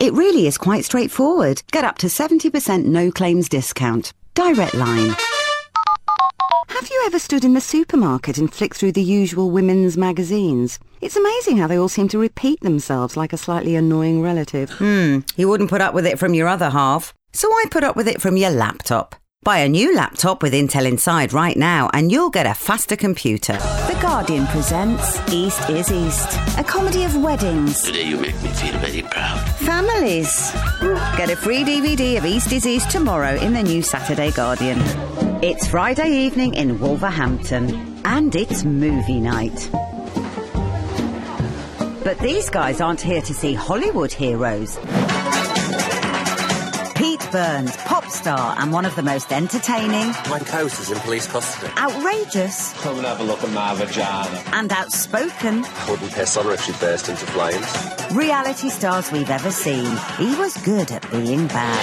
It really is quite straightforward. Get up to 70% no claims discount. Direct Line. Have you ever stood in the supermarket and flicked through the usual women's magazines? It's amazing how they all seem to repeat themselves like a slightly annoying relative. You wouldn't put up with it from your other half. So I put up with it from your laptop. Buy a new laptop with Intel inside right now and you'll get a faster computer. The Guardian presents East is East, a comedy of weddings. Today you make me feel very proud. Families. Get a free DVD of East is East tomorrow in the new Saturday Guardian. It's Friday evening in Wolverhampton, and it's movie night. But these guys aren't here to see Hollywood heroes. Pete Burns, pop star and one of the most entertaining... My coat is in police custody. Outrageous... Come and have a look at my vagina. ...and outspoken... Wouldn't piss on her if she burst into flames. reality stars we've ever seen. He was good at being bad.